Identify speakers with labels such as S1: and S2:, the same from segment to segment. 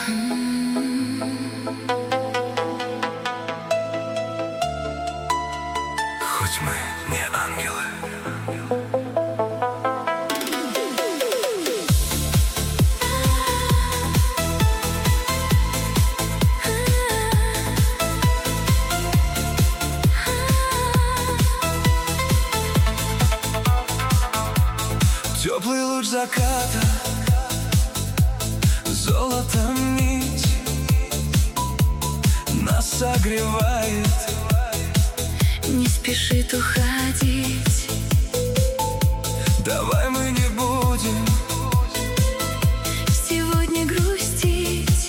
S1: Хоть мы не ангелы. Теплый луч заката, золотом нить нас согревает,
S2: не спешит уходить.
S1: Давай мы не будем
S2: сегодня грустить,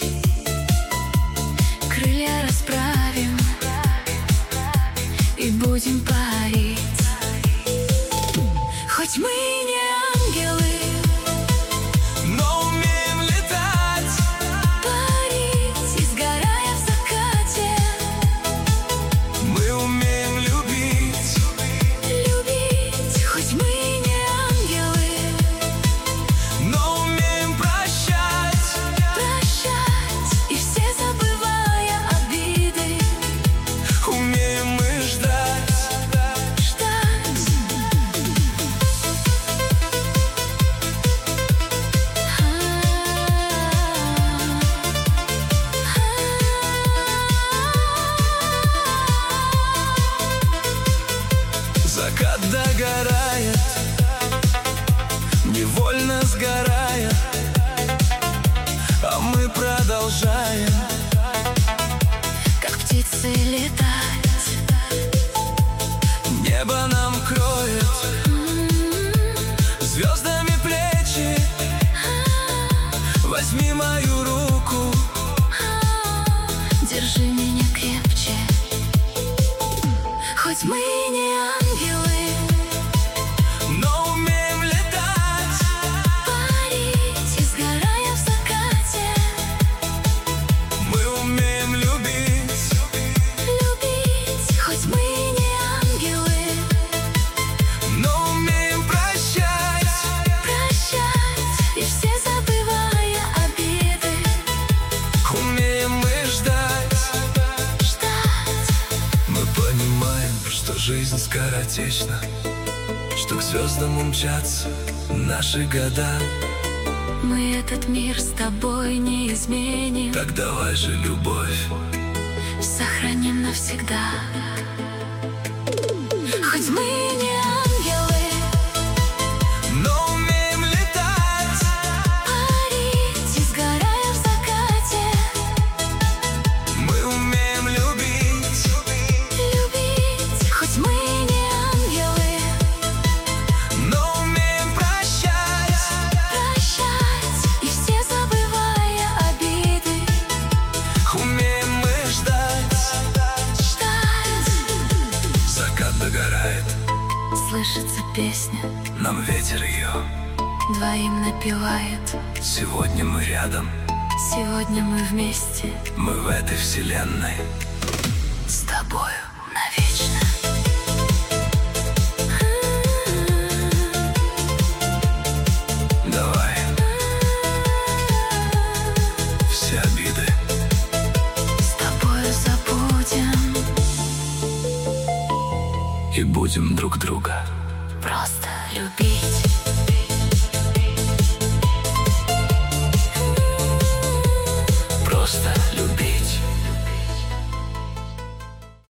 S2: крылья расправим и будем парить. Хоть мы не ангелы,
S1: но умеем летать,
S2: парить и сгорая в закате.
S1: мы умеем любить,
S2: Любить, хоть мы не ангелы,
S1: но умеем прощать,
S2: прощать и все забывая обиды.
S1: умеем мы ждать.
S2: Ждать.
S1: Закат догорает, невольно сгорая, а мы продолжаем,
S2: Как птицы летать,
S1: небо нам кроет звездами плечи. Возьми мою руку,
S2: держи меня крепче. Хоть мы не ангелы,
S1: но умеем летать,
S2: парить и сгорая в закате.
S1: мы умеем любить,
S2: Любить, хоть мы не ангелы,
S1: но умеем прощать,
S2: прощать и все забывая обиды.
S1: умеем мы ждать.
S2: Ждать.
S1: Мы понимаем, что жизнь скоротечна, что к звездам умчатся наши года.
S2: Мы этот мир с тобой не изменим,
S1: Так давай же любовь,
S2: сохраним навсегда. Хоть мы не ангелы,
S1: но умеем летать,
S2: парить и сгорая в закате.
S1: мы умеем любить,
S2: Любить, хоть мы не ангелы,
S1: но умеем прощать,
S2: прощать и все забывая обиды.
S1: умеем мы ждать.
S2: Ждать.
S1: Закат догорает,
S2: Слышится песня,
S1: нам ветер ее.
S2: двоим напевает.
S1: Сегодня мы рядом,
S2: Сегодня мы вместе
S1: мы в этой вселенной
S2: с тобою навечно.
S1: Давай все обиды
S2: С тобою забудем,
S1: и будем друг друга
S2: просто любить.
S1: просто любить.